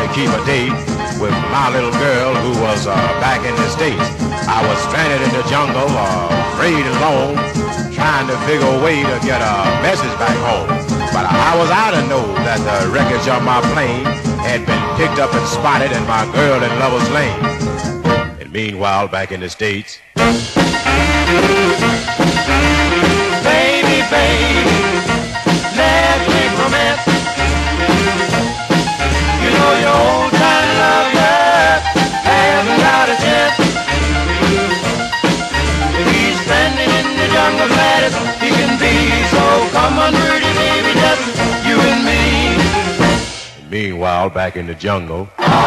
keep a date with my little girl who was back in the States. I was stranded in the jungle, afraid and alone, trying to figure a way to get a message back home. But how was I to know that the wreckage of my plane had been picked up and spotted and my girl in Lover's Lane? And meanwhile, back in the States, baby, baby, let's make romance. You know your old time lover hasn't got a chance. He's standing in the jungle glad as he can be. So come on, pretty baby, just you and me. meanwhile, back in the jungle,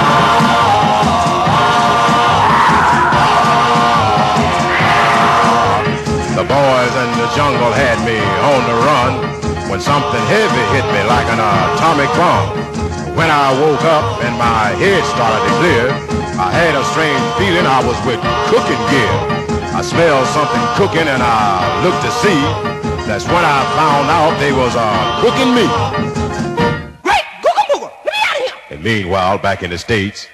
the boys in the jungle had me on the run when something heavy hit me like an atomic bomb. When I woke up and my head started to clear, I had a strange feeling I was with cooking gear. I smelled something cooking and I looked to see. That's when I found out they was cooking me. Great! Googa Booga! Let me out of here! And meanwhile, back in the States,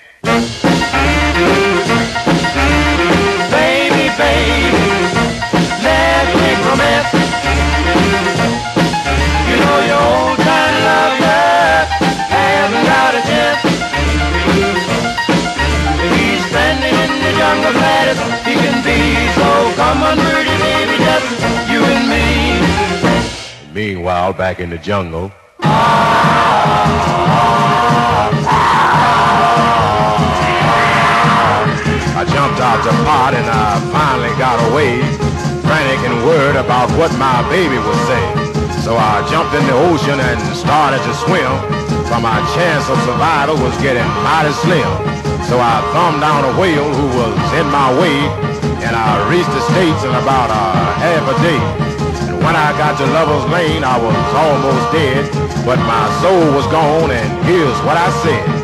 baby, baby, let's make romance. You know your old time lover hasn't got a chance. He's standing in the jungle glad as he can be. So come on, pretty baby, just you and me. meanwhile, back in the jungle, I jumped out the pot and I finally got away, frantic and worried about what my baby would say. So I jumped in the ocean and started to swim, but my chance of survival was getting mighty slim. So I thumbed down a whale who was in my way, and I reached the States in about half a day. And when I got to Lover's Lane, I was almost dead, but my soul was gone, and here's what I said.